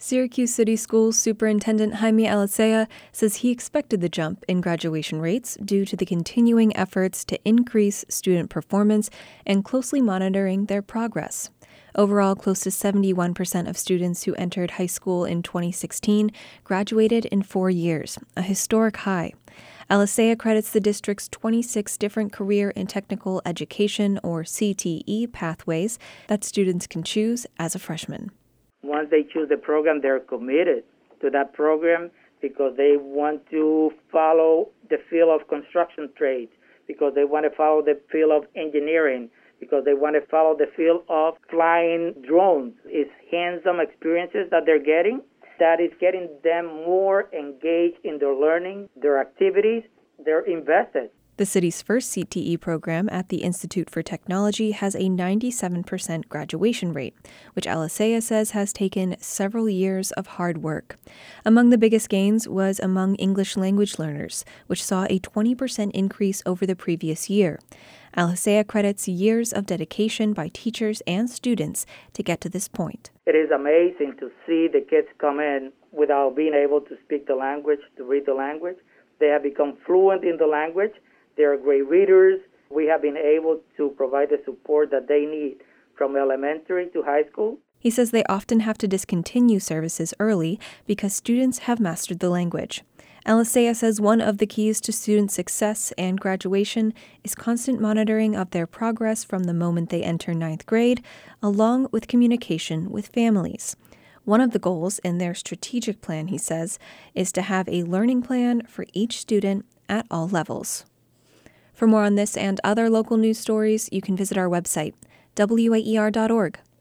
Syracuse City Schools Superintendent Jaime Alicea says he expected the jump in graduation rates due to the continuing efforts to increase student performance and closely monitoring their progress. Overall, close to 71% of students who entered high school in 2016 graduated in 4 years, a historic high. Alicea credits the district's 26 different career and technical education, or CTE, pathways that students can choose as a freshman. Once they choose the program, they're committed to that program because they want to follow the field of construction trades, because they want to follow the field of engineering, because they want to follow the field of flying drones. It's hands-on experiences that they're getting that is getting them more engaged in their learning, their activities. They're invested. The city's first CTE program at the Institute for Technology has a 97% graduation rate, which Alicea says has taken several years of hard work. Among the biggest gains was among English language learners, which saw a 20% increase over the previous year. Alicea credits years of dedication by teachers and students to get to this point. It is amazing to see the kids come in without being able to speak the language, to read the language. They have become fluent in the language. They are great readers. We have been able to provide the support that they need from elementary to high school. He says they often have to discontinue services early because students have mastered the language. Alicea says one of the keys to student success and graduation is constant monitoring of their progress from the moment they enter 9th grade, along with communication with families. One of the goals in their strategic plan, he says, is to have a learning plan for each student at all levels. For more on this and other local news stories, you can visit our website, waer.org.